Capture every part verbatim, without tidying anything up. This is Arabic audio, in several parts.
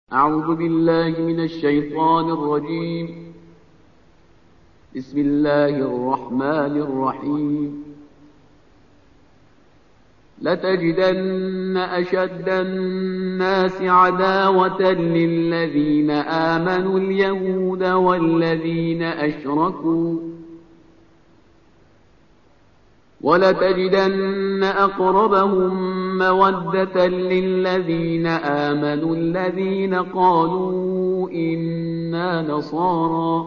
أعوذ بالله من الشيطان الرجيم. بسم الله الرحمن الرحيم. لتجدن أشد الناس عداوة للذين آمنوا اليهود والذين أشركوا، ولتجدن أقربهم مودة للذين آمنوا الذين قالوا إنا نصارى،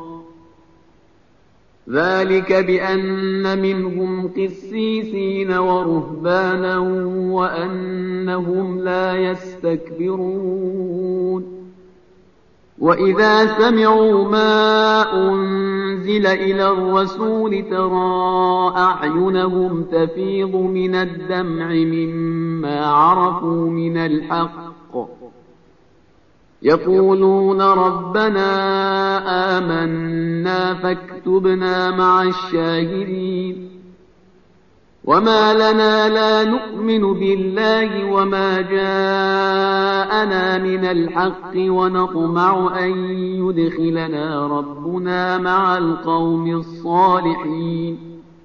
ذلك بأن منهم قسيسين ورهبانا وأنهم لا يستكبرون. وإذا سمعوا ما أنزل إلى الرسول ترى أعينهم تفيض من الدمع مما عرفوا من الحق، يقولون ربنا آمنا فاكتبنا مع الشاهدين. وما لنا لا نؤمن بالله وما جاءنا من الحق ونطمع أن يدخلنا ربنا مع القوم الصالحين.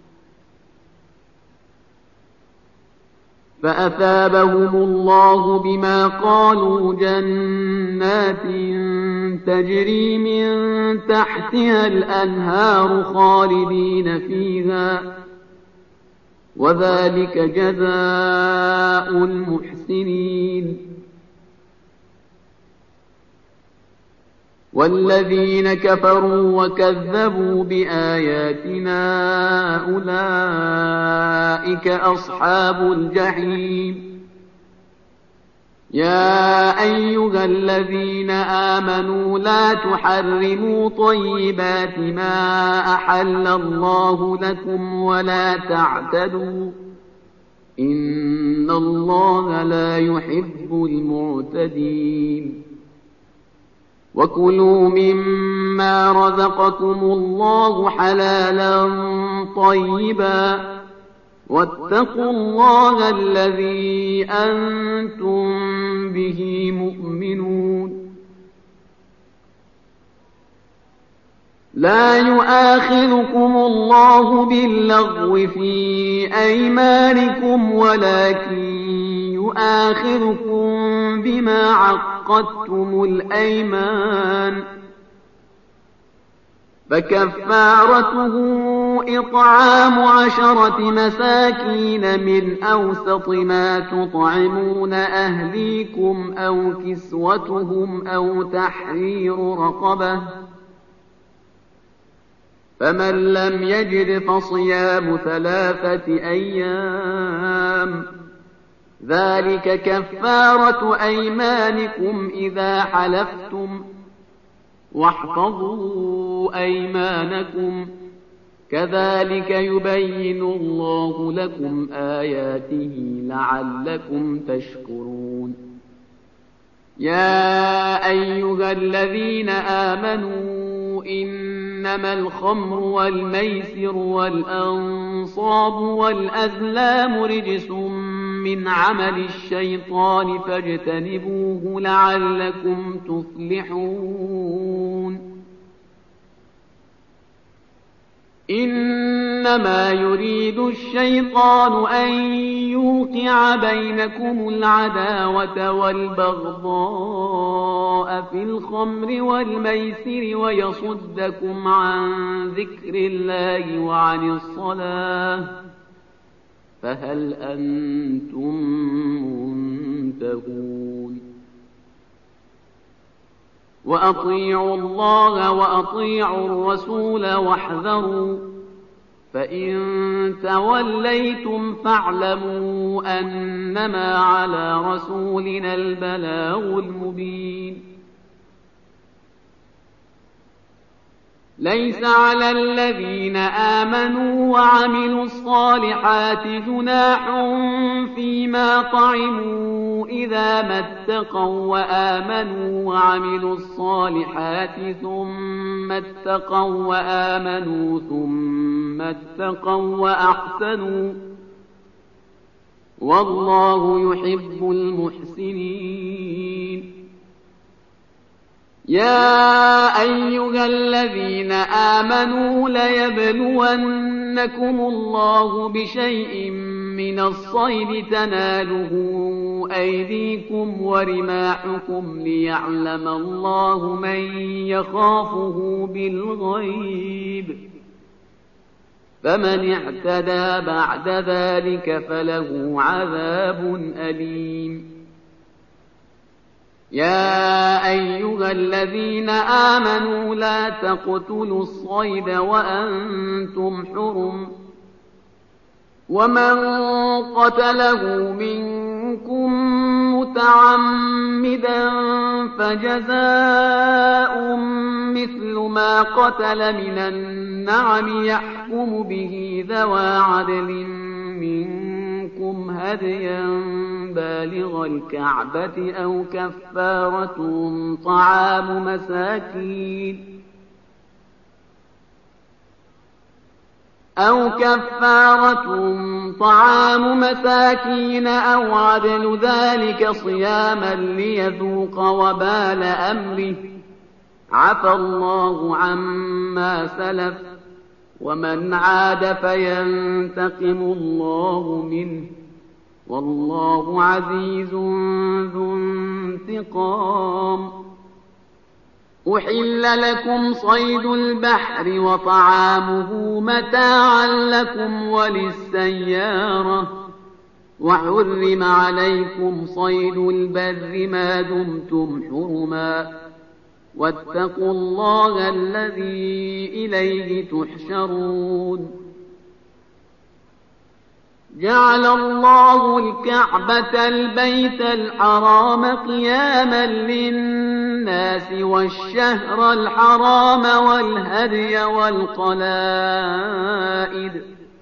فأثابهم الله بما قالوا جنات تجري من تحتها الأنهار خالدين فيها، وذلك جزاء المحسنين. والذين كفروا وكذبوا بآياتنا أولئك أصحاب الجحيم. يا أيها الذين آمنوا لا تحرموا طيبات ما أحل الله لكم ولا تعتدوا، إن الله لا يحب المعتدين. وكلوا مما رزقكم الله حلالا طيبا، واتقوا الله الذي أنتم به مؤمنون. لا يؤاخذكم الله باللغو في أيمانكم ولكن يؤاخذكم بما عقدتم الأيمان، فكفارته إطعام عشرة مساكين من أوسط ما تطعمون أهليكم أو كسوتهم أو تحرير رقبة، فمن لم يجد فصيام ثلاثة أيام، ذلك كفارة أيمانكم إذا حلفتم، واحفظوا أيمانكم، كذلك يبين الله لكم آياته لعلكم تشكرون. يا أيها الذين آمنوا إنما الخمر والميسر والأنصاب والأزلام رجس من عمل الشيطان فاجتنبوه لعلكم تفلحون. إنما يريد الشيطان أن يوقع بينكم العداوة والبغضاء في الخمر والميسر ويصدكم عن ذكر الله وعن الصلاة، فهل أنتم منتهون؟ وأطيعوا الله وأطيعوا الرسول واحذروا، فإن توليتم فاعلموا أنما على رسولنا البلاغ المبين. ليس على الذين آمنوا وعملوا الصالحات جناح فيما طعموا إذا ما اتقوا وآمنوا وعملوا الصالحات ثم اتقوا وآمنوا ثم اتقوا وأحسنوا، والله يحب المحسنين. يا أيها الذين آمنوا ليبلونكم الله بشيء من الصيد تناله أيديكم ورماحكم ليعلم الله من يخافه بالغيب، فمن اعتدى بعد ذلك فله عذاب أليم. يا أيها الذين آمنوا لا تقتلوا الصيد وأنتم حرم، ومن قتله منكم متعمدا فجزاء مثل ما قتل من النعم يحكم به ذوى عدل منكم هديا بالغ الكعبة أو كفارة طعام مساكين أو كفارة طعام مساكين أو عدل ذلك صياما ليذوق وبال أمره، عفى الله عما سلف، ومن عاد فينتقم الله منه، والله عزيز ذو انتقام. أحل لكم صيد البحر وطعامه متاعا لكم وللسيارة، وحرم عليكم صيد البر ما دمتم حرما، واتقوا الله الذي إليه تحشرون. جعل الله الكعبة البيت الحرام قياما للناس والشهر الحرام والهدي والقلائد،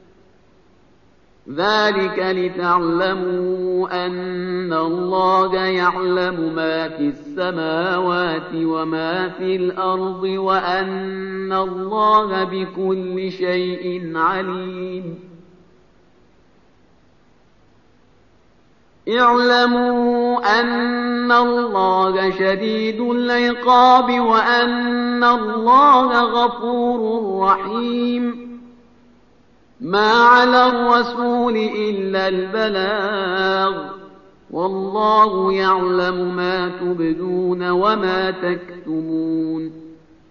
ذلك لتعلموا أن الله يعلم ما في السماوات وما في الأرض وأن الله بكل شيء عليم. اعلموا أن الله شديد العقاب وأن الله غفور رحيم. ما على الرسول إلا البلاغ، والله يعلم ما تبدون وما تكتمون.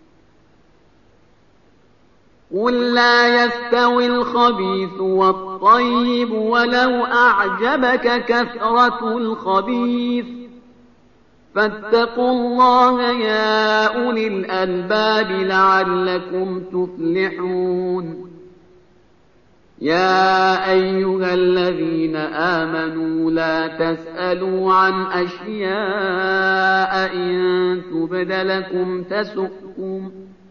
قل لا يستوي الخبيث والطيب ولو أعجبك كثرة الخبيث، فاتقوا الله يا أولي الألباب لعلكم تفلحون. يا أيها الذين آمنوا لا تسألوا عن أشياء إن تبد لكم تسؤكم،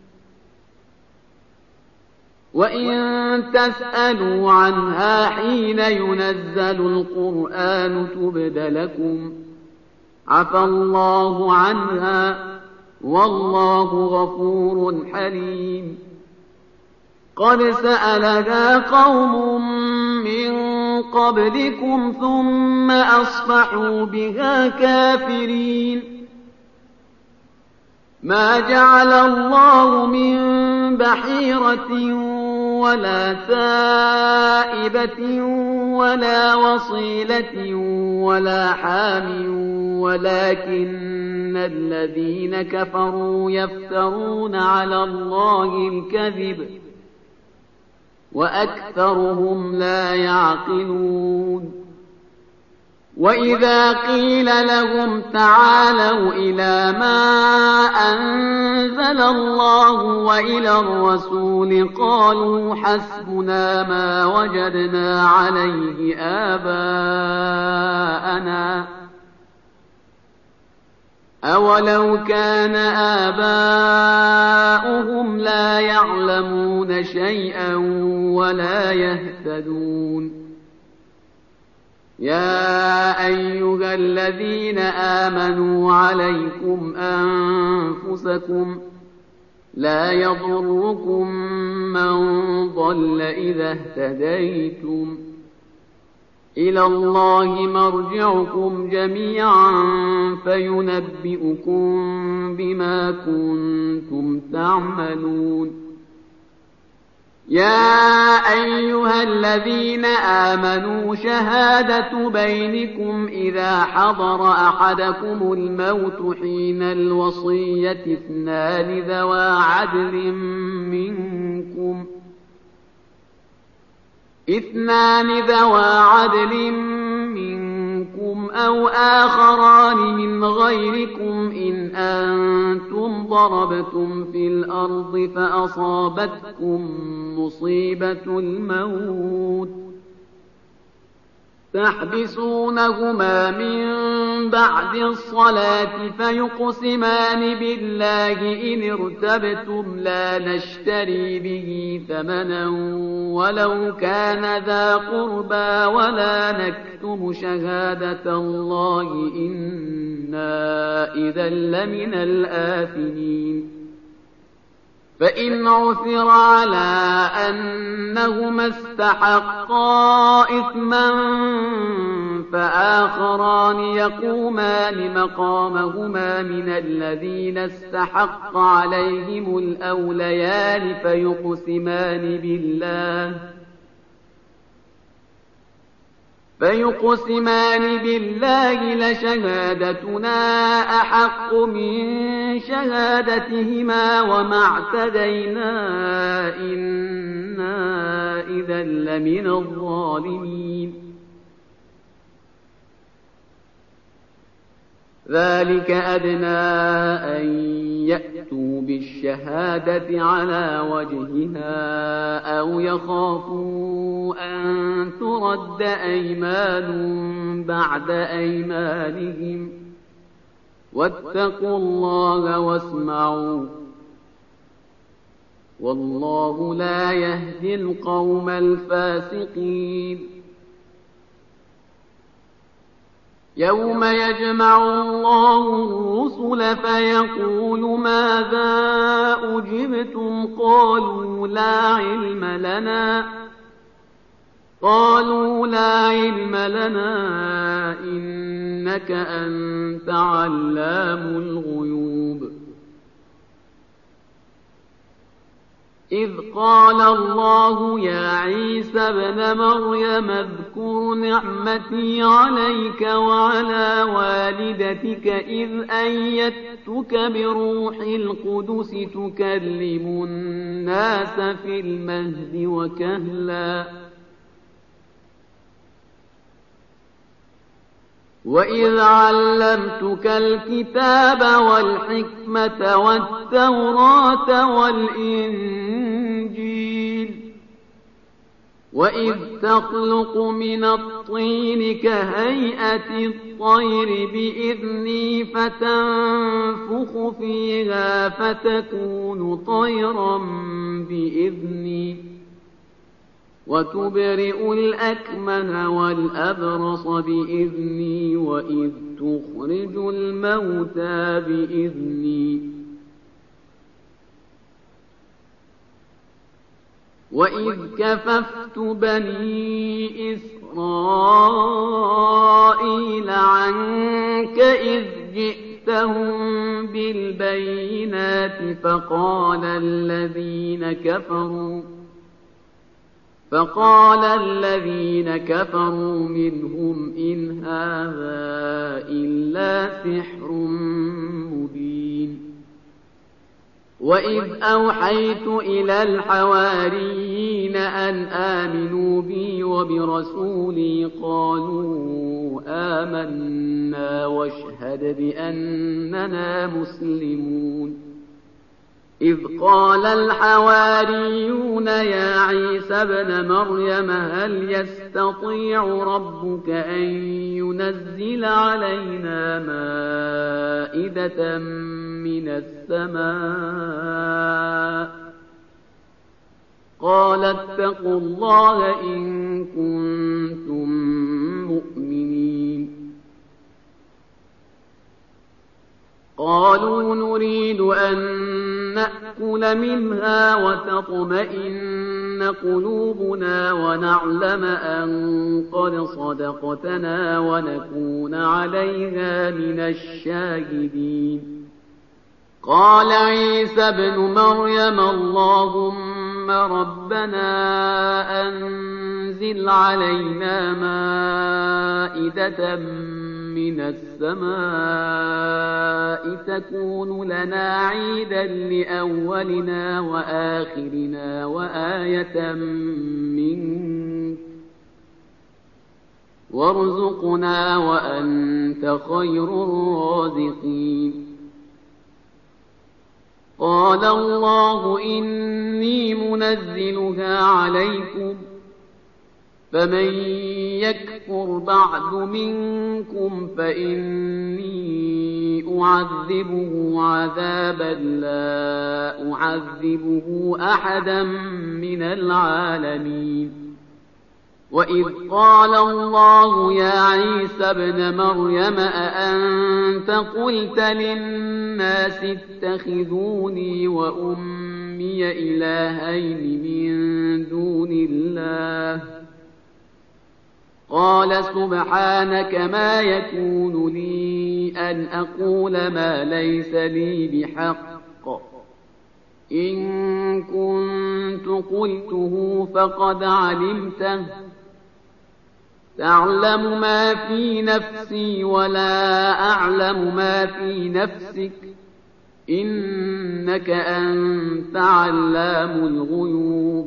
وإن تسألوا عنها حين ينزل القرآن تبد لكم عفى الله عنها، والله غفور حليم. قد سألها قوم من قبلكم ثم أصبحوا بها كافرين. ما جعل الله من بحيرة ولا سائبة ولا وصيلة ولا حام ولكن الذين كفروا يفترون على الله الكذب وأكثرهم لا يعقلون. وإذا قيل لهم تعالوا إلى ما أنزل الله وإلى الرسول قالوا حسبنا ما وجدنا عليه آباءنا، أولو كان آباؤهم لا يعلمون شيئا ولا يهتدون. يا أيها الذين آمنوا عليكم أنفسكم لا يضركم من ضل إذا اهتديتم، إلى الله مرجعكم جميعا فينبئكم بما كنتم تعملون. يا أيها الذين آمنوا شهادة بينكم إذا حضر أحدكم الموت حين الوصية اثنان ذوى عدل منكم اثنان ذوى عدل منكم أو آخران من غيركم إن أنتم ضربتم في الأرض فأصابتكم مصيبة الموت تحبسونهما من بعد الصلاة فيقسمان بالله إن ارتبتم لا نشتري به ثمنا ولو كان ذا قربى ولا نكتم شهادة الله إنا إذا لمن الآثمين. فإن عثر على أنهما استحقا إثما فآخران يقومان مقامهما من الذين استحق عليهم الأوليان فيقسمان بالله فيقسمان بالله لشهادتنا أحق من شهادتهما وما اعتدينا إنا إذا لمن الظالمين. ذلك أدنى أن يأتوا بالشهادة على وجهها أو يخافوا أن ترد أيمان بعد أيمانهم واتقوا الله واسمعوا والله لا يهدي القوم الفاسقين. يوم يجمع الله الرسل فيقول ماذا أجبتم قالوا لا علم لنا قالوا لا علم لنا إنك أنت علام الغيوب. إذ قال الله يا عيسى ابن مريم اذكر نعمتي عليك وعلى والدتك إذ أيدتك بروح القدس تكلم الناس في المهد وكهلا وإذ علمتك الكتاب والحكمة والتوراة والإنجيل وإذ تخلق من الطين كهيئة الطير بإذني فتنفخ فيها فتكون طيرا بإذني وتبرئ الأكمه والأبرص بإذني وإذ تخرج الموتى بإذني وإذ كففت بني إسرائيل عنك إذ جئتهم بالبينات فقال الذين كفروا فقال الذين كفروا منهم إن هذا إلا سحر مبين. وإذ أوحيت إلى الحواريين أن آمنوا بي وبرسولي قالوا آمنا واشهد بأننا مسلمون. إذ قال الحواريون يا عيسى ابن مريم هل يستطيع ربك أن ينزل علينا مائدة من السماء قال اتقوا الله إن كنتم مؤمنين. قالوا نريد أن نأكل منها وتطمئن قلوبنا ونعلم أن قد صدقتنا ونكون عليها من الشاهدين. قال عيسى ابن مريم اللهم ربنا أنزل علينا مائدة من السماء تكون لنا عيدا لأولنا وآخرنا وآية منك وارزقنا وأنت خير الرازقين. قال الله إني منزلها عليكم فمن يكفر بعد منكم فإني أعذبه عذابا لا أعذبه أحدا من العالمين. وإذ قال الله يا عيسى ابن مريم أأنت قلت للناس اتخذوني وأمي إلهين من دون الله قال سبحانك ما يكون لي أن أقول ما ليس لي بحق إن كنت قلته فقد علمته تعلم ما في نفسي ولا أعلم ما في نفسك إنك أنت علام الغيوب.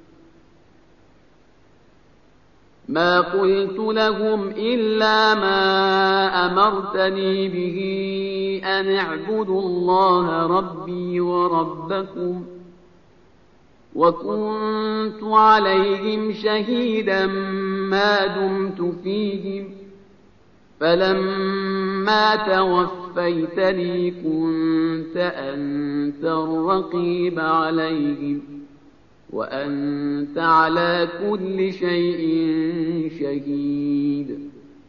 ما قلت لهم إلا ما أمرتني به أن اعبدوا الله ربي وربكم وكنت عليهم شهيدا ما دمت فيهم فلما توفيتني كنت أنت الرقيب عليهم وأنت على كل شيء شهيد.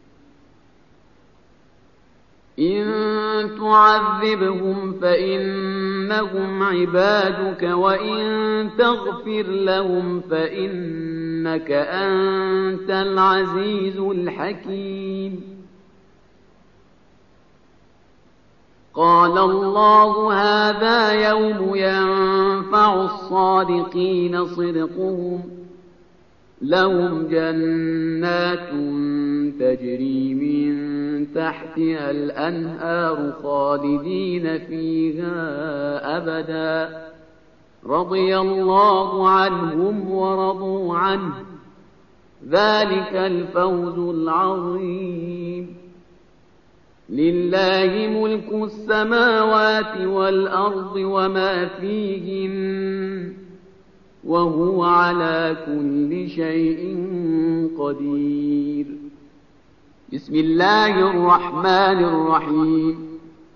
إن تعذبهم فإنهم عبادك وإن تغفر لهم فإنك أنت العزيز الحكيم. قال الله هذا يوم ينفع الصادقين صدقهم لهم جنات تجري من تحتها الأنهار خالدين فيها أبدا رضي الله عنهم ورضوا عنه ذلك الفوز العظيم. لله ملك السماوات والأرض وما فيهن وهو على كل شيء قدير. بسم الله الرحمن الرحيم.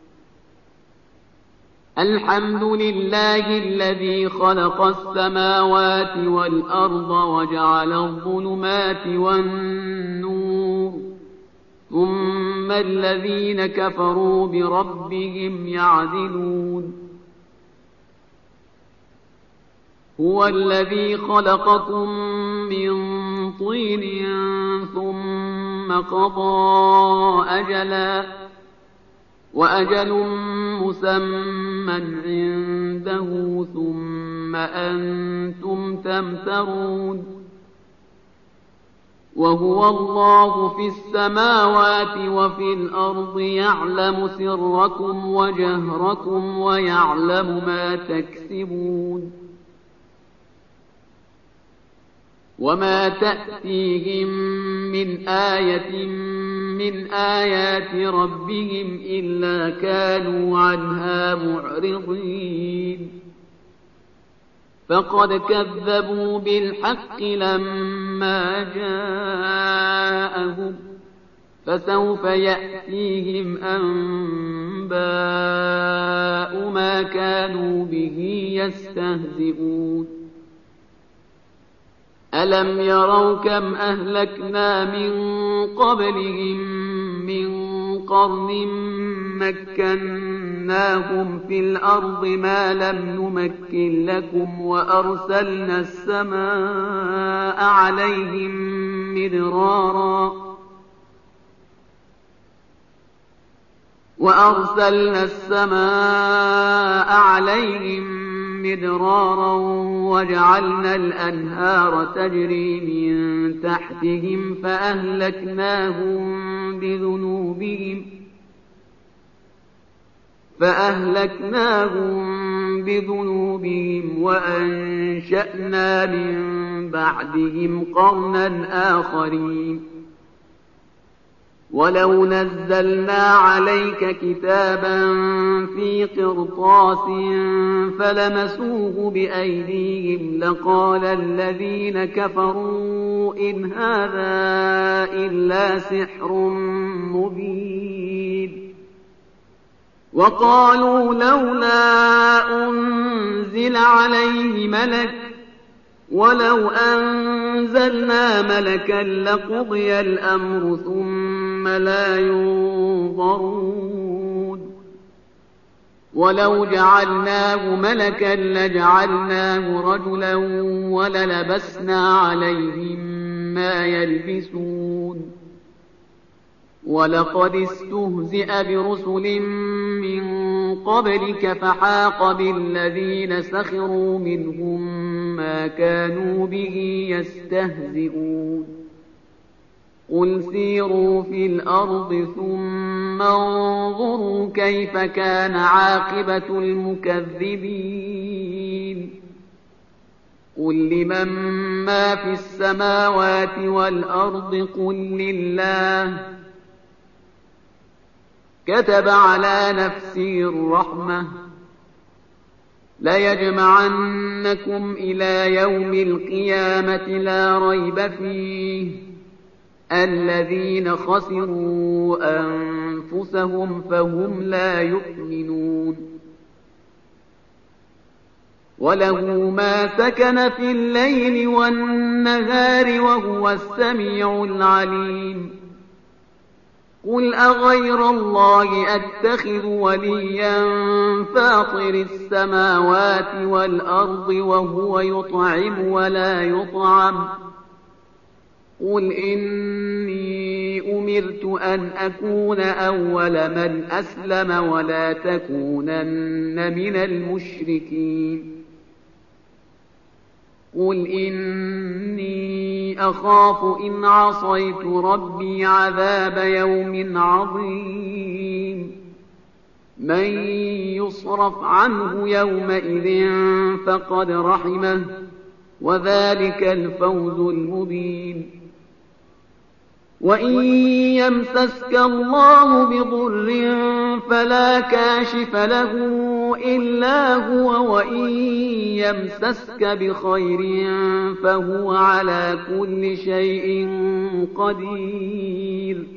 الحمد لله الذي خلق السماوات والأرض وجعل الظلمات والنور ثم الذين كفروا بربهم يعدلون. هو الذي خلقكم من طين ثم قضى أجلا وأجل مسمى عنده ثم أنتم تمترون. وهو الله في السماوات وفي الأرض يعلم سركم وجهركم ويعلم ما تكسبون. وما تأتيهم من آية من آيات ربهم إلا كانوا عنها معرضين. فقد كذبوا بالحق لما جاءهم فسوف يأتيهم أنباء ما كانوا به يستهزئون. ألم يروا كم أهلكنا من قبلهم من قرن مكناهم في الأرض ما لم نمكن لكم وأرسلنا السماء عليهم مدرارا وأرسلنا السماء عليهم مدرارا وجعلنا الأنهار تجري من تحتهم فأهلكناهم بذنوبهم فأهلكناهم بذنوبهم وأنشأنا من بعدهم قرنا آخرين ولو نزلنا عليك كتابا في قرطاس فلمسوه بأيديهم لقال الذين كفروا إن هذا إلا سحر مبين وقالوا لولا أنزل عليه ملك ولو أنزلنا ملكا لقضي الأمر ثم لا ينظرون ولو جعلناه ملكا لجعلناه رجلا وللبسنا عليهم ما يلبسون ولقد استهزئ برسل من قبلك فحاق بالذين سخروا منهم ما كانوا به يستهزئون قل سيروا في الأرض ثم انظروا كيف كان عاقبة المكذبين قل لمن ما في السماوات والأرض قل لله كتب على نفسه الرحمة ليجمعنكم إلى يوم القيامة لا ريب فيه الذين خسروا أنفسهم فهم لا يؤمنون وله ما سكن في الليل والنهار وهو السميع العليم قل أغير الله أتخذ وليا فاطر السماوات والأرض وهو يطعم ولا يطعم قل إني أمرت أن أكون أول من أسلم ولا تكونن من المشركين قل إني أخاف إن عصيت ربي عذاب يوم عظيم من يصرف عنه يومئذ فقد رحمه وذلك الفوز المبين وإن يمسسك الله بضر فلا كاشف له إلا هو وإن يمسسك بخير فهو على كل شيء قدير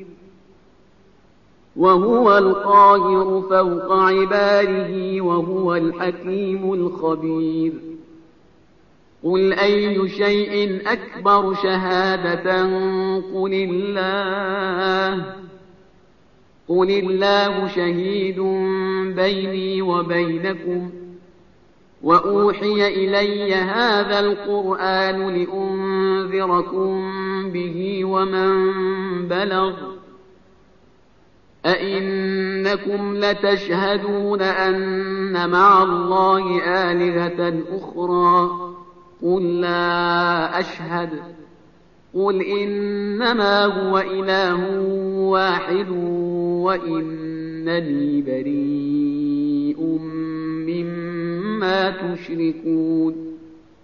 وهو القاهر فوق عباده وهو الحكيم الخبير قل أي شيء أكبر شهادة قل الله قل الله شهيد بيني وبينكم وأوحي إلي هذا القرآن لأنذركم به ومن بلغ أئنكم لتشهدون أن مع الله آلهة أخرى قل لا أشهد قل إنما هو إله واحد وإنني بريء مما تشركون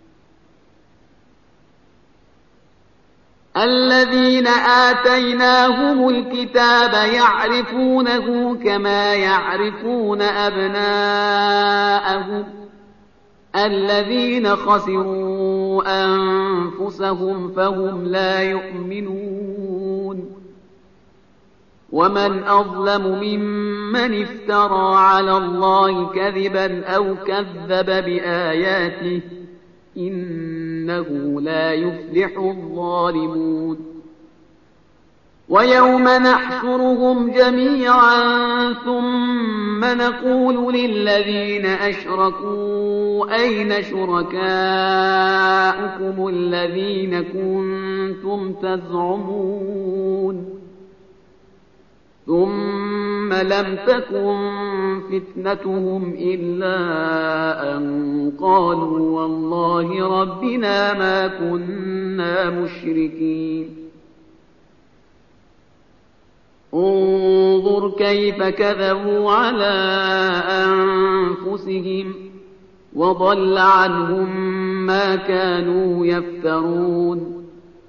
الذين آتيناهم الكتاب يعرفونه كما يعرفون أبناءهم الذين خسروا أنفسهم فهم لا يؤمنون ومن أظلم ممن افترى على الله كذبا أو كذب بآياته إنه لا يفلح الظالمون ويوم نحشرهم جميعا ثم نقول للذين أشركوا أين شركاؤكم الذين كنتم تزعمون ثم لم تكن فتنتهم إلا أن قالوا والله ربنا ما كنا مشركين انظر كيف كذبوا على أنفسهم وضل عنهم ما كانوا يفترون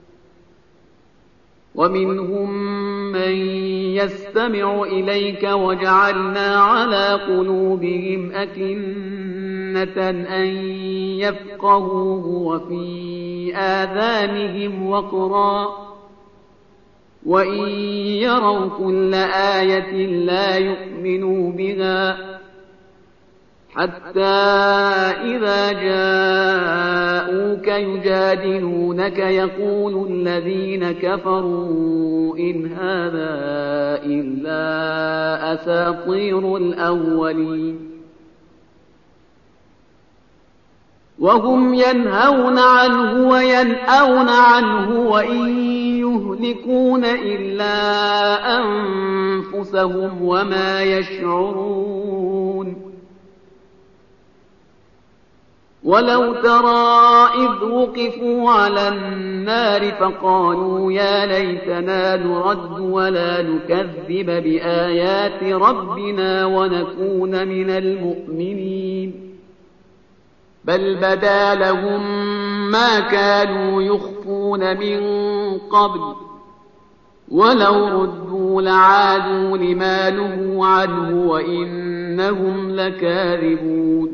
ومنهم من يستمع إليك وجعلنا على قلوبهم أكنة أن يفقهوه وفي آذانهم وقرا وإن يروا كل آية لا يؤمنوا بها حتى إذا جاءوك يجادلونك يقول الذين كفروا إن هذا إلا أساطير الأولين وهم ينهون عنه وينأون عنه وإن يهلكون إلا أنفسهم وما يشعرون ولو ترى إذ وقفوا على النار فقالوا يا ليتنا نرد ولا نكذب بآيات ربنا ونكون من المؤمنين بل بدا لهم ما كانوا يخفون من قبل ولو ردوا لعادوا لما نهوا عنه وإنهم لكاذبون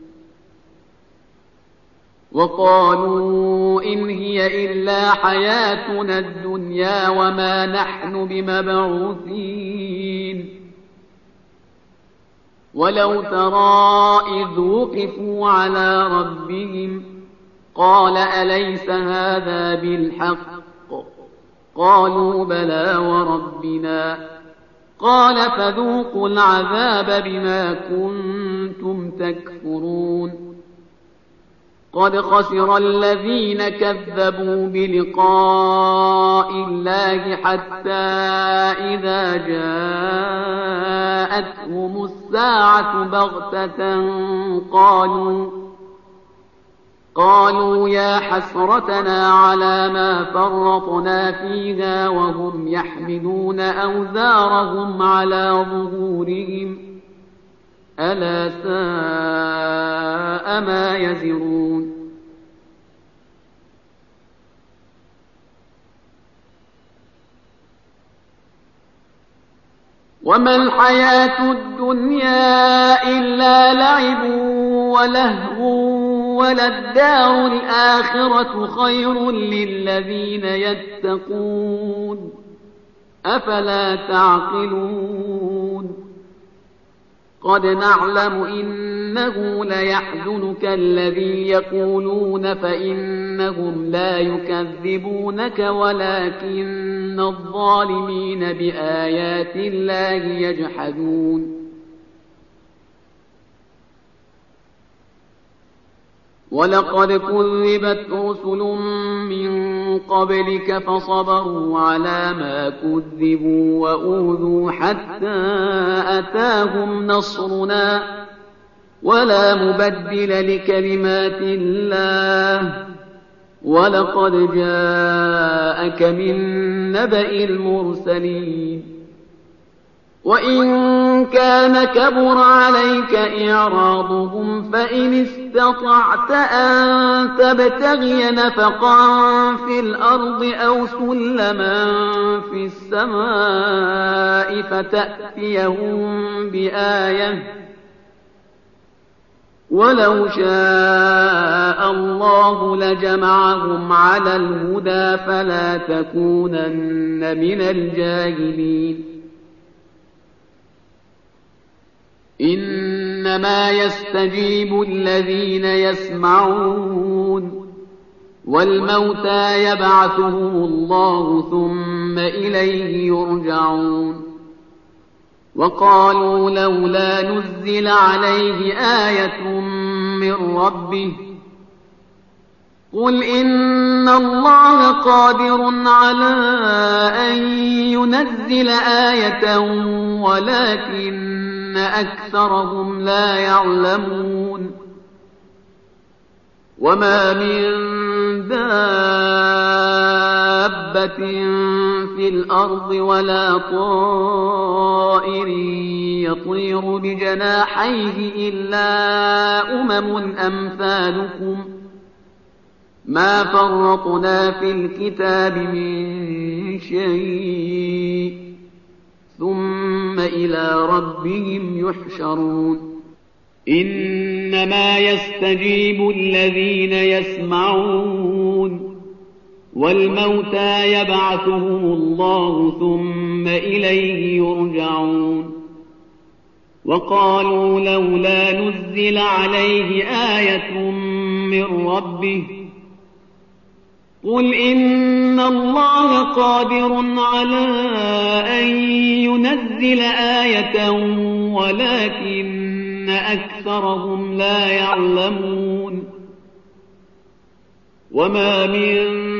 وقالوا إن هي إلا حياتنا الدنيا وما نحن بمبعوثين ولو ترى إذ وقفوا على ربهم قال أليس هذا بالحق قالوا بلى وربنا قال فذوقوا العذاب بما كنتم تكفرون قد خسر الذين كذبوا بلقاء الله حتى إذا جاءتهم الساعة بغتة قالوا قالوا يا حسرتنا على ما فرطنا فيها وهم يحملون أوزارهم على ظهورهم ألا ساء ما يزرون وما الحياة الدنيا إلا لعب ولهو وللدار الآخرة خير للذين يتقون أفلا تعقلون قد نعلم إنه ليحزنك الذي يقولون فإنهم لا يكذبونك ولكن الظالمين بآيات الله يجحدون ولقد كذبت رسل من قبلك فصبروا على ما كذبوا وأوذوا حتى أتاهم نصرنا ولا مبدل لكلمات الله ولقد جاءك من نبأ المرسلين وإن كان كبر عليك إعراضهم فإن استطعت أن تبتغي نفقا في الأرض أو سلما في السماء فتأتيهم بآية ولو شاء الله لجمعهم على الهدى فلا تكونن من الجاهلين إنما يستجيب الذين يسمعون والموتى يبعثهم الله ثم إليه يرجعون وقالوا لولا نزل عليه آية من ربه قل إن الله قادر على أن ينزل آية ولكن أكثرهم لا يعلمون وما من دابة في الأرض ولا طائر يطير بجناحيه إلا أمم أمثالكم ما فرطنا في الكتاب من شيء ثم إلى ربهم يحشرون إنما يستجيب الذين يسمعون والموتى يبعثهم الله ثم إليه يرجعون وقالوا لولا نزل عليه آية من ربه قل إن الله قادر على أن ينزل آية ولكن أكثرهم لا يعلمون وما من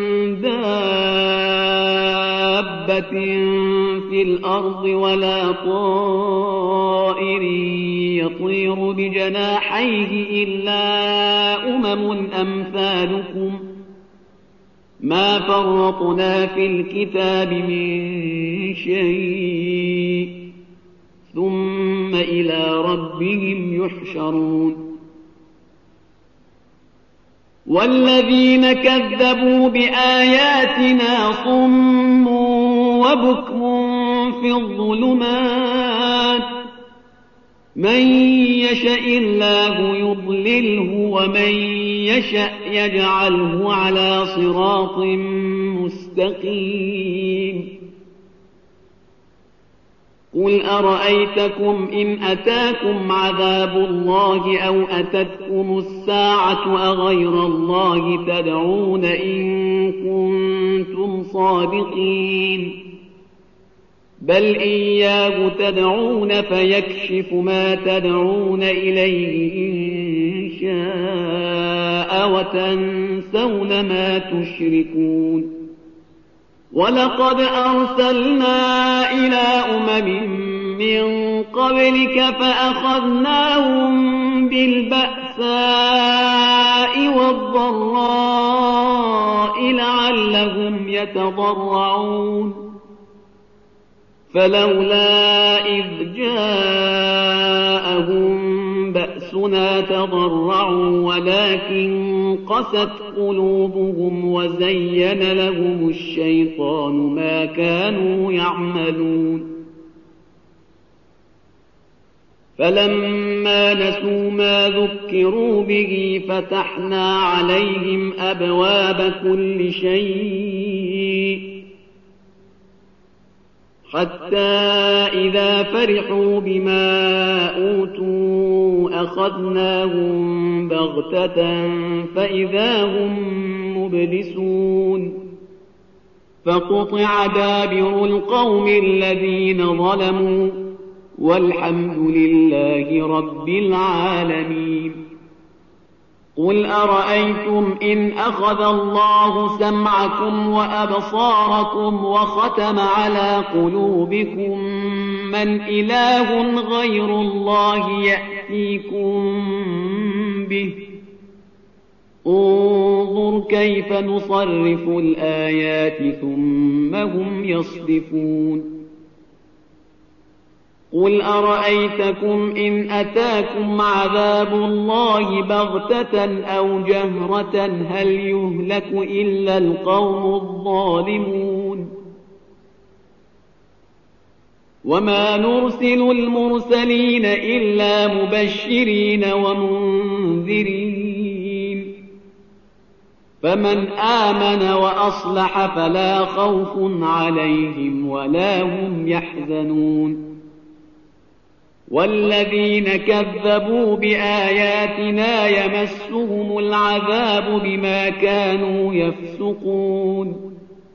دابة في الأرض ولا طائر يطير بجناحيه إلا أمم أمثالكم ما فرطنا في الكتاب من شيء ثم إلى ربهم يحشرون والذين كذبوا بآياتنا صم وبكم في الظلمات من يشاء الله يضلله ومن يشاء يجعله على صراط مستقيم قل أرأيتكم إن أتاكم عذاب الله أو أتتكم الساعة أغير الله تدعون إن كنتم صادقين بل إياه تدعون فيكشف ما تدعون إليه إن شاء وتنسون ما تشركون ولقد أرسلنا إلى أمم من قبلك فأخذناهم بالبأساء والضراء لعلهم يتضرعون فلولا إذ جاءهم بأسنا تضرعوا ولكن قست قلوبهم وزين لهم الشيطان ما كانوا يعملون فلما نسوا ما ذكروا به فتحنا عليهم أبواب كل شيء حتى إذا فرحوا بما أوتوا أخذناهم بغتة فإذا هم مبلسون فقطع دابر القوم الذين ظلموا والحمد لله رب العالمين قل أرأيتم إن أخذ الله سمعكم وأبصاركم وختم على قلوبكم من إله غير الله يأتيكم به انظر كيف نصرف الآيات ثم هم يصدفون قل أرأيتكم إن أتاكم عذاب الله بغتة أو جهرة هل يهلك إلا القوم الظالمون وما نرسل المرسلين إلا مبشرين ومنذرين فمن آمن وأصلح فلا خوف عليهم ولا هم يحزنون والذين كذبوا بآياتنا يمسهم العذاب بما كانوا يفسقون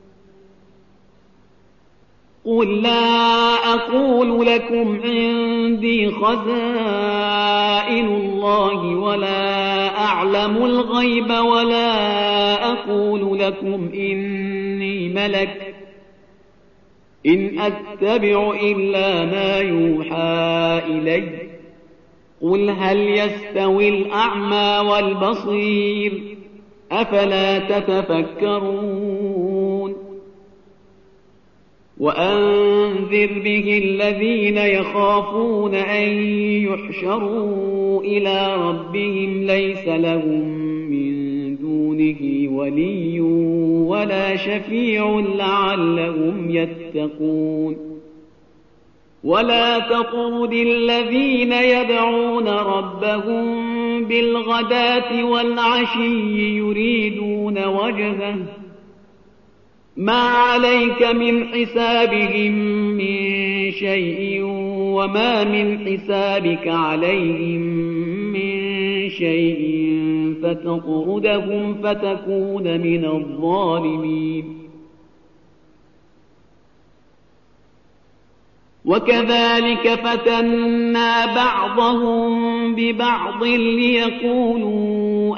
قل لا أقول لكم عندي خزائن الله ولا أعلم الغيب ولا أقول لكم إني ملك إن أتبع إلا ما يوحى إلي قل هل يستوي الأعمى والبصير أفلا تتفكرون وأنذر به الذين يخافون أن يحشروا إلى ربهم ليس لهم من دونه ولي ولا شفيع لعلهم يتقون ولا تطرد الذين يدعون ربهم بالغداة والعشي يريدون وجهه ما عليك من حسابهم من شيء وما من حسابك عليهم من شيء فتطردهم فتكون من الظالمين وكذلك فتنا بعضهم ببعض ليقولوا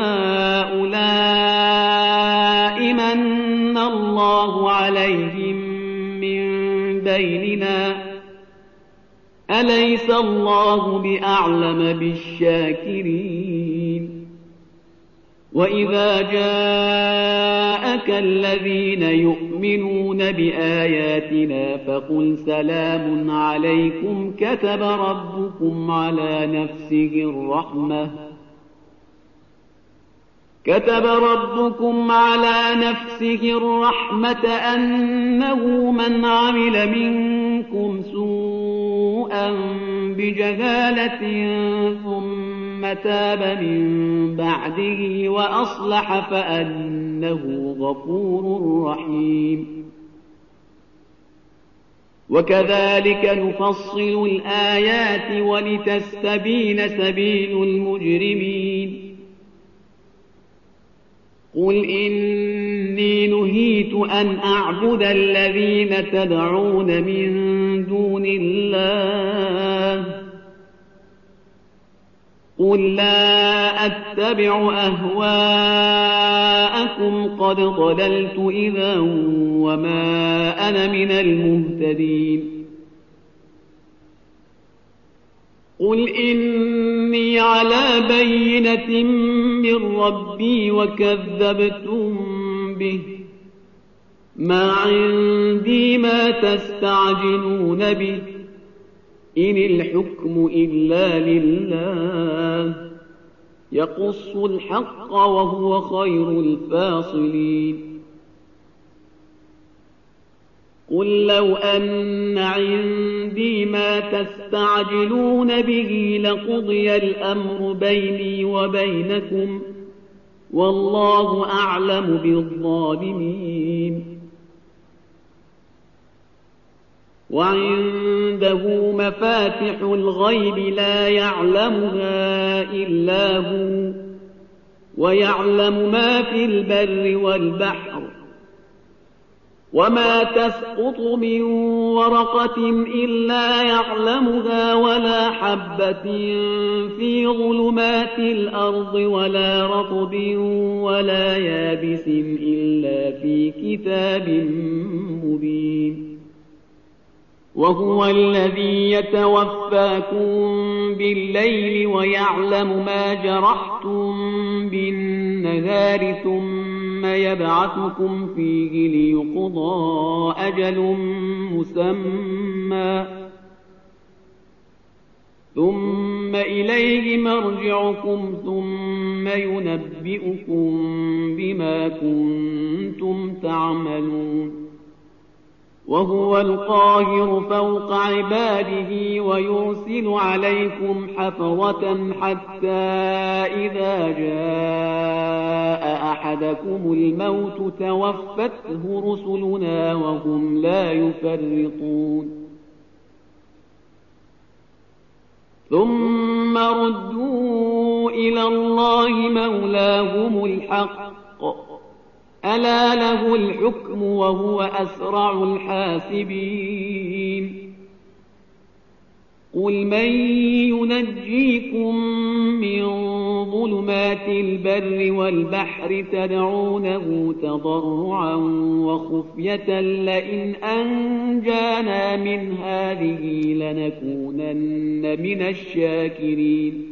أهؤلاء من الله عليهم من بيننا أليس الله بأعلم بالشاكرين وإذا جاءك الذين يؤمنون بآياتنا فقل سلام عليكم كتب ربكم على نفسه الرحمة كتب ربكم على نفسه الرحمة أنه من عمل منكم سوءا بجهالة ثم تاب من بعده وأصلح فأنه غفور رحيم وكذلك نفصل الآيات ولتستبين سبيل المجرمين قل إني نهيت أن أعبد الذين تدعون من دون الله قل لا أتبع أهواءكم قد ضللت إذا وما أنا من المهتدين قل إني على بينة من ربي وكذبتم به ما عندي ما تستعجلون به إن الحكم إلا لله يقص الحق وهو خير الفاصلين قل لو أن عندي ما تستعجلون به لقضي الأمر بيني وبينكم والله أعلم بالظالمين وعنده مفاتح الغيب لا يعلمها إلا هو ويعلم ما في البر والبحر وما تسقط من ورقة إلا يعلمها ولا حبة في ظلمات الأرض ولا رطب ولا يابس إلا في كتاب مبين وهو الذي يتوفاكم بالليل ويعلم ما جرحتم بالنهار ثم يبعثكم فيه ليقضى أجل مسمى ثم إليه مرجعكم ثم ينبئكم بما كنتم تعملون وهو القاهر فوق عباده ويرسل عليكم حفظة حتى إذا جاء أحدكم الموت توفته رسلنا وهم لا يفرطون ثم ردوا إلى الله مولاهم الحق ألا له الحكم وهو أسرع الحاسبين قل من ينجيكم من ظلمات البر والبحر تدعونه تضرعا وخفية لئن أنجانا من هذه لنكونن من الشاكرين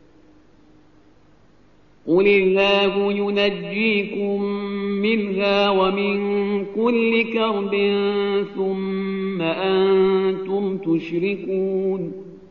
قل الله ينجيكم منها ومن كل كرب ثم أنتم تشركون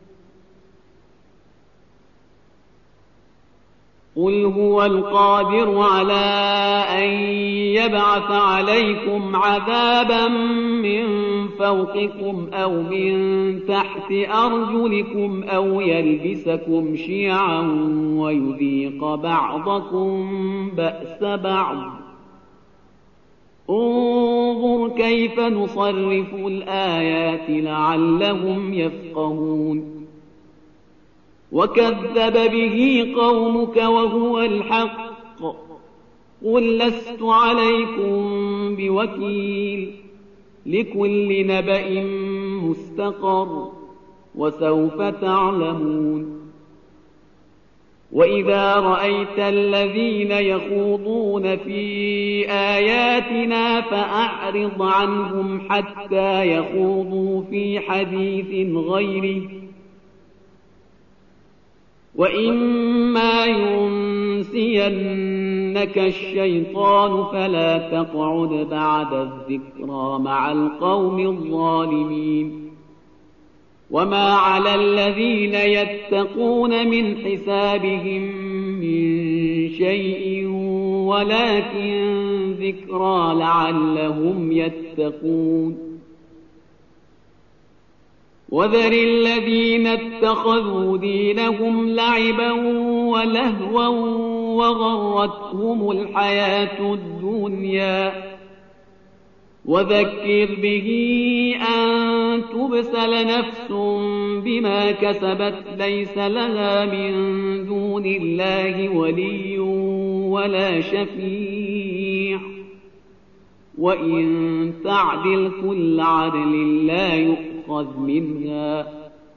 قل هو القادر على أن يبعث عليكم عذابا من فوقكم أو من تحت أرجلكم أو يلبسكم شيعا ويذيق بعضكم بأس بعض انظر كيف نصرف الآيات لعلهم يفقهون وكذب به قومك وهو الحق قل لست عليكم بوكيل لكل نبأ مستقر وسوف تعلمون وإذا رأيت الذين يخوضون في آياتنا فأعرض عنهم حتى يخوضوا في حديث غيره وإما ينسينك الشيطان فلا تقعد بعد الذكرى مع القوم الظالمين وما على الذين يتقون من حسابهم من شيء ولكن ذكرى لعلهم يتقون وذر الذين اتخذوا دينهم لعبا ولهوا وغرتهم الحياة الدنيا وذكر به أن تبسل نفس بما كسبت ليس لها من دون الله ولي ولا شفيع وإن تعدل كل عدل لا يؤخذ منها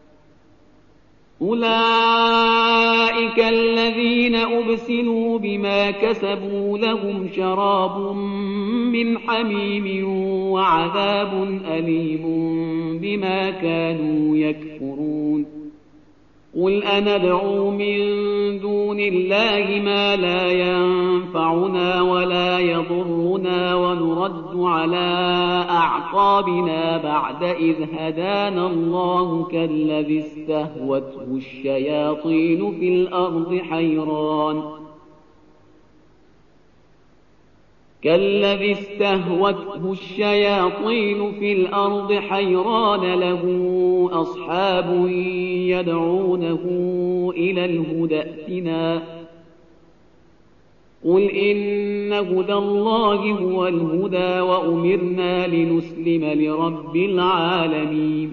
أولئك الذين أبسلوا بما كسبوا لهم شراب من حميم وعذاب أليم بما كانوا يكفرون قل أندعو من دون الله ما لا ينفعنا ولا يضرنا ونرد على أعقابنا بعد إذ هدانا الله كالذي استهوته الشياطين في الأرض حيران كالذي استهوته الشياطين في الأرض حيران له أصحاب يدعونه إلى الهدى ائتنا قل إن هدى الله هو الهدى وأمرنا لنسلم لرب العالمين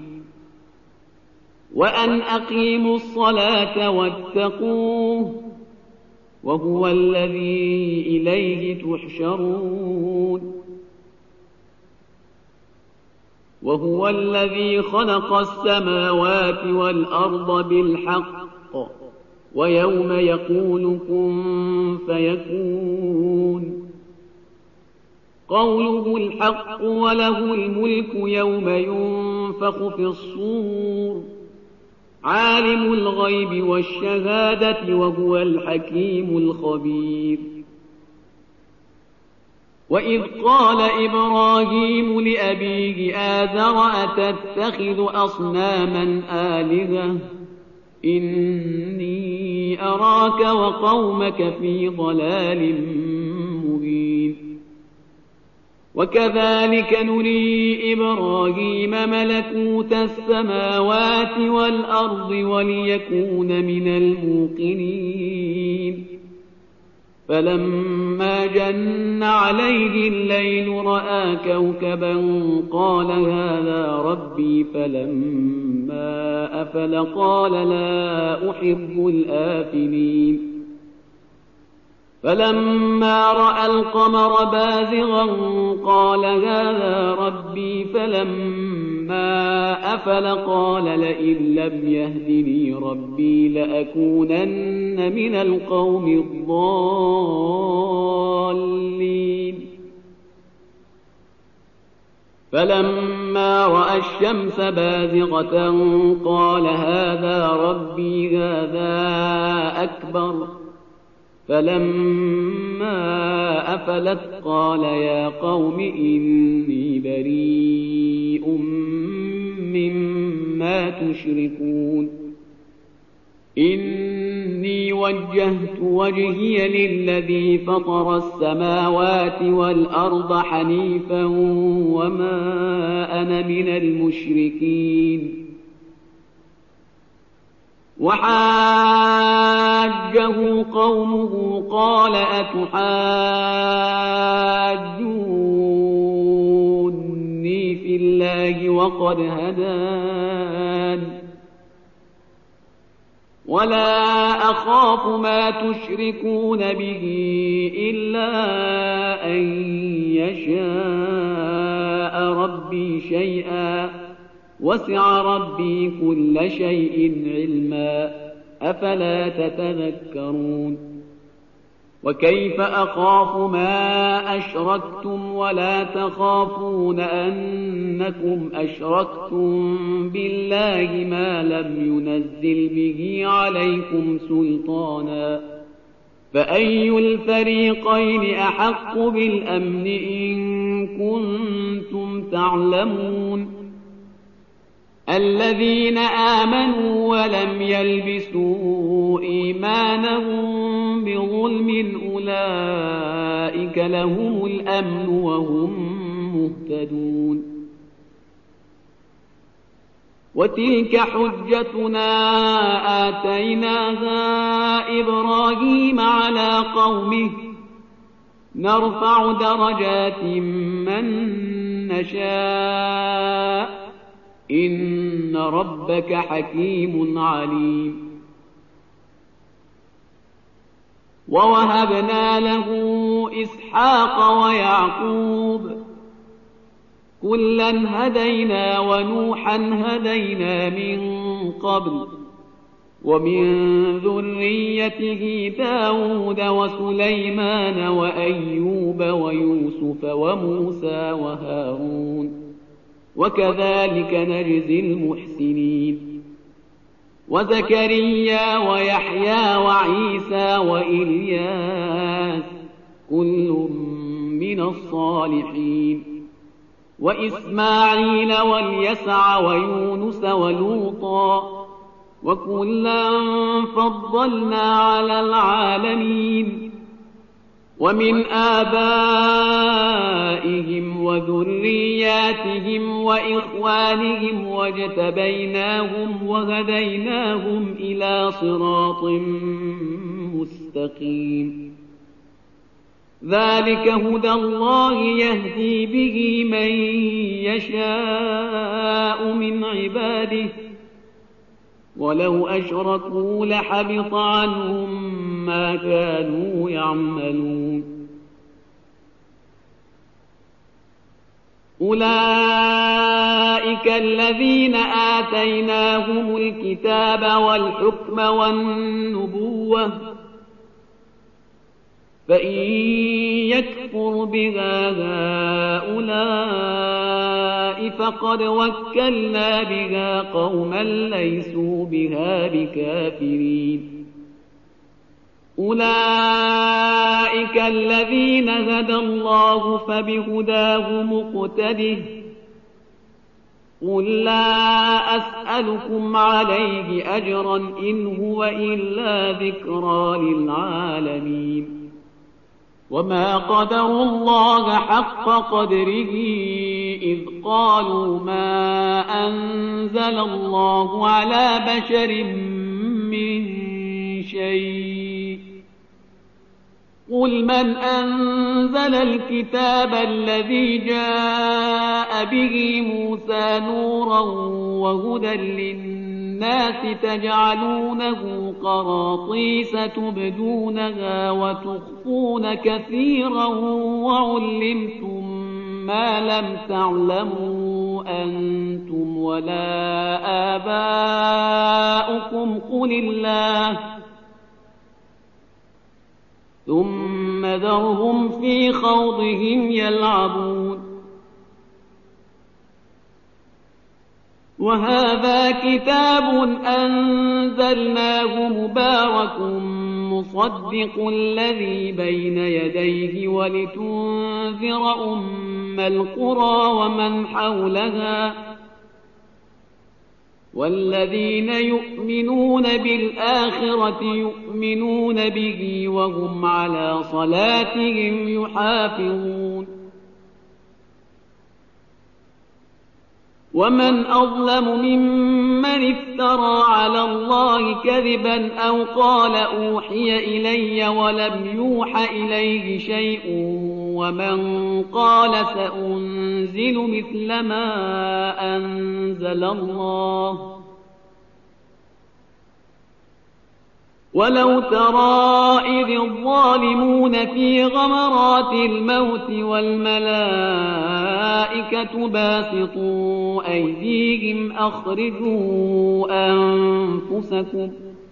وأن أقيموا الصلاة واتقوه وهو الذي إليه تحشرون وهو الذي خلق السماوات والأرض بالحق ويوم يقول كن فيكون قوله الحق وله الملك يوم ينفخ في الصور عالم الغيب والشهادة وهو الحكيم الخبير وإذ قال إبراهيم لأبيه آذر أتتخذ أصناما آلهة إني أراك وقومك في ضلال مبين وكذلك نري إبراهيم ملكوت السماوات والأرض وليكون من الموقنين فلما جن عليه الليل رأى كوكبا قال هذا ربي فلما أفل قال لا أحب الآفلين فلما رأى القمر بازغا قال هذا ربي فلما أفل قال لئن لم يهدني ربي لأكونن من القوم الضالين فلما رأى الشمس بازغة قال هذا ربي هذا أكبر فلما أفلت قال يا قوم إني بريء مما تشركون إني وجهت وجهي للذي فطر السماوات والأرض حنيفا وما أنا من المشركين وحاجه قومه قال أتحاجوني في الله وقد هدان ولا أخاف ما تشركون به إلا أن يشاء ربي شيئا وسع ربي كل شيء علما أفلا تتذكرون وكيف أخاف ما أشركتم ولا تخافون أنكم أشركتم بالله ما لم ينزل به عليكم سلطانا فأي الفريقين أحق بالأمن إن كنتم تعلمون الذين آمنوا ولم يلبسوا إيمانهم بظلم أولئك لهم الأمن وهم مهتدون وتلك حجتنا آتيناها إبراهيم على قومه نرفع درجات من نشاء إن ربك حكيم عليم ووهبنا له إسحاق ويعقوب كلا هدينا ونوحا هدينا من قبل ومن ذريته داود وسليمان وأيوب ويوسف وموسى وهارون وكذلك نجزي المحسنين وزكريا ويحيى وعيسى وإلياس كل من الصالحين وإسماعيل واليسع ويونس ولوطا وكلا فضلنا على العالمين ومن آبائهم وذرياتهم وإخوانهم واجتبيناهم وهديناهم إلى صراط مستقيم ذلك هدى الله يهدي به من يشاء من عباده ولو أشركوا لحبط عنهم ما كانوا يعملون أولئك الذين آتيناهم الكتاب والحكم والنبوة فإن يكفر بها هؤلاء فقد وكلنا بها قوما ليسوا بها بكافرين أولئك الذين هدى الله فبهداه مقتده قل لا أسألكم عليه أجرا إن هو إلا ذكرى للعالمين وما قدروا الله حق قدره إذ قالوا ما أنزل الله على بشر من شيء قل من أنزل الكتاب الذي جاء به موسى نورا وهدى للناس تجعلونه قراطيس تبدونها وتخفون كثيرا وعلمتم ما لم تعلموا أنتم ولا آباؤكم قل الله ثم ذرهم في خوضهم يلعبون وهذا كتاب أنزلناه مبارك مصدق الذي بين يديه ولتنذر أم القرى ومن حولها والذين يؤمنون بالآخرة يؤمنون به وهم على صلاتهم يحافظون ومن أظلم ممن افترى على الله كذبا أو قال أوحي إلي ولم يوح إليه شيء ومن قال سأنزل مثل ما أنزل الله ولو ترى إذ الظالمون في غمرات الموت والملائكة باسطوا أيديهم أخرجوا أنفسكم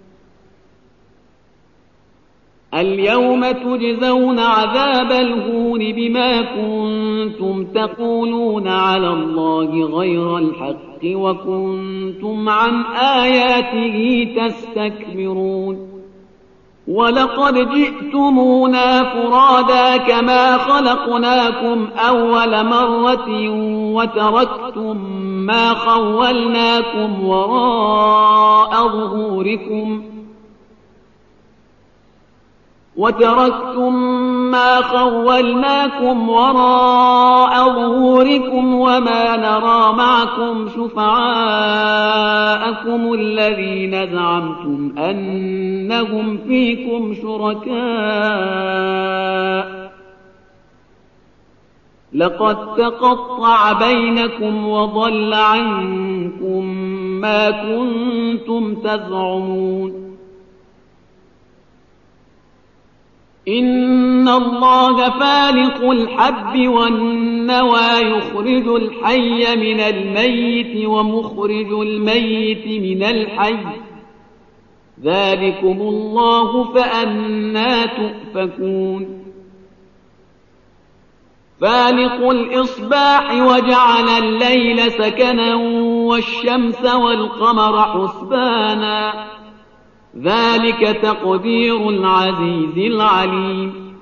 اليوم تجزون عذاب الهون بما كنتم تقولون على الله غير الحق وكنتم عن آياته تستكبرون ولقد جئتمونا فرادا كما خلقناكم أول مرة وتركتم ما خولناكم وراء ظهوركم وتركتم ما خولناكم وراء ظهوركم وما نرى معكم شفعاءكم الذين زعمتم أنهم فيكم شركاء لقد تقطع بينكم وضل عنكم ما كنتم تزعمون إن الله فالق الحب والنوى يخرج الحي من الميت ومخرج الميت من الحي ذلكم الله فأنى تؤفكون فالق الإصباح وجعل الليل سكنا والشمس والقمر حسبانا ذلك تقدير العزيز العليم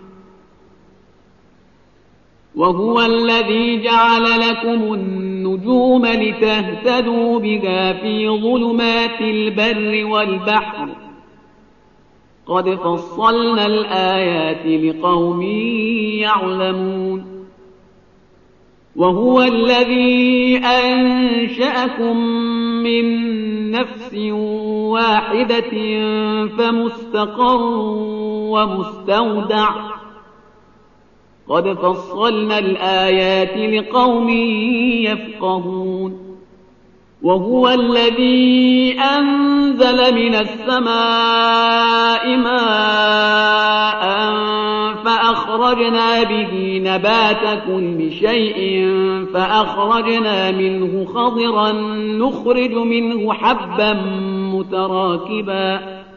وهو الذي جعل لكم النجوم لتهتدوا بها في ظلمات البر والبحر قد فصلنا الآيات لقوم يعلمون وهو الذي أنشأكم من نفس واحدة فمستقر ومستودع قد فصلنا الآيات لقوم يفقهون وهو الذي أنزل من السماء ماء فأخرجنا به نبات كل شيء فأخرجنا منه خضرا نخرج منه حبا متراكبا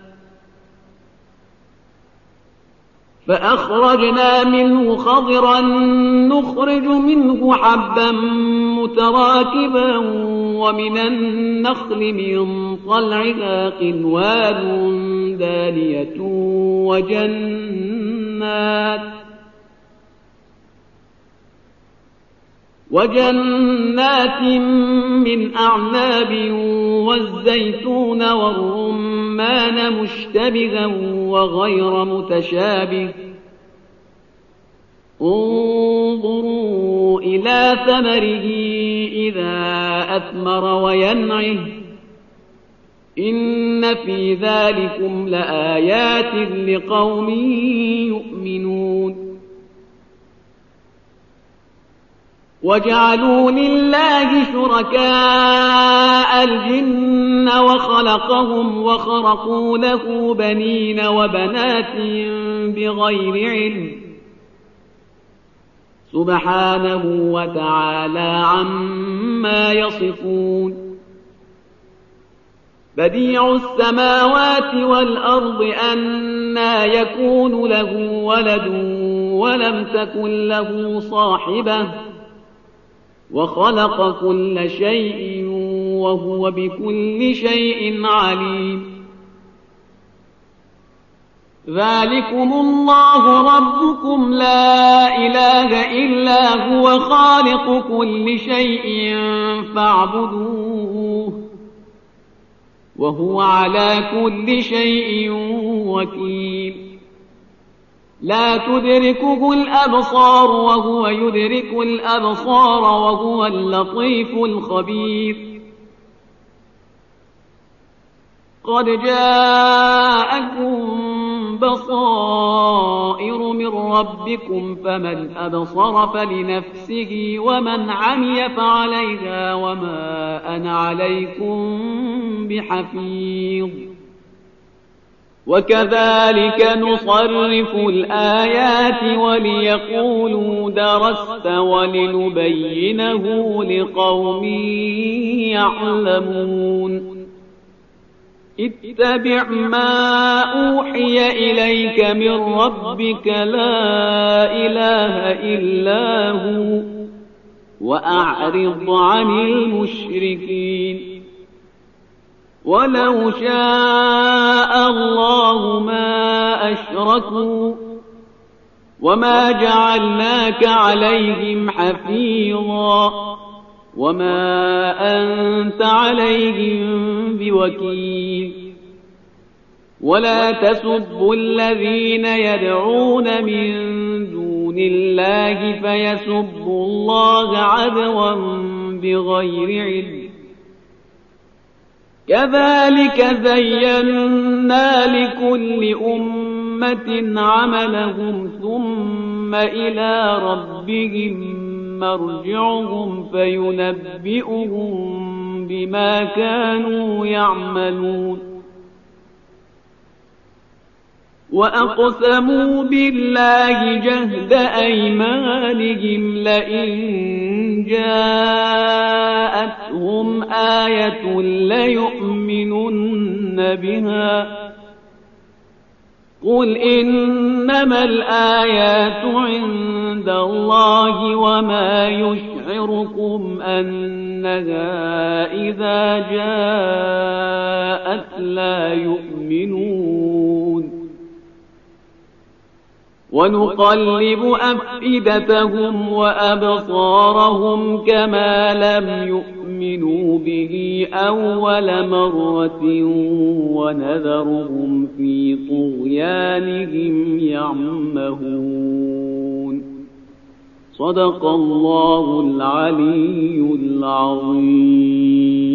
فأخرجنا منه خضرا نخرج منه حبا متراكبا ومن النخل من طلعها قنوان دانية وجنات وجنات من أعناب والزيتون والرمان مشتبها وغير متشابه انظروا إلى ثمره إذا أثمر وينعه إن في ذلكم لآيات لقوم يؤمنون وجعلوا لله شركاء الجن وخلقهم وخرقوا له بنين وبنات بغير علم سبحانه وتعالى عما يصفون بديع السماوات والأرض أنى يكون له ولد ولم تكن له صاحبة وخلق كل شيء وهو بكل شيء عليم ذلكم الله ربكم لا إله إلا هو خالق كل شيء فاعبدوه وهو على كل شيء وكيل لا تدركه الأبصار وهو يدرك الأبصار وهو اللطيف الخبير قد جاءكم بصائر من ربكم فمن أبصر فلنفسه ومن عمي فعليها وما أنا عليكم بحفيظ وكذلك نصرف الآيات وليقولوا درست ولنبينه لقوم يعلمون اتبع ما أوحي إليك من ربك لا إله إلا هو وأعرض عن المشركين ولو شاء الله ما أشركوا وما جعلناك عليهم حفيظا وما أنت عليهم بوكيل ولا تسبوا الذين يدعون من دون الله فيسبوا الله عدوا بغير علم كذلك زينا لكل أمة عملهم ثم إلى ربهم مرجعهم فينبئهم بما كانوا يعملون وأقسموا بالله جهد أيمانهم لئن جاءتهم آية ليؤمنن بها قل إنما الآيات عند الله وما يشعركم أنها إذا جاءت لا يؤمنون ونقلب أفئدتهم وأبصارهم كما لم يؤمنوا به أول مرة ونذرهم في طغيانهم يعمهون صدق الله العلي العظيم.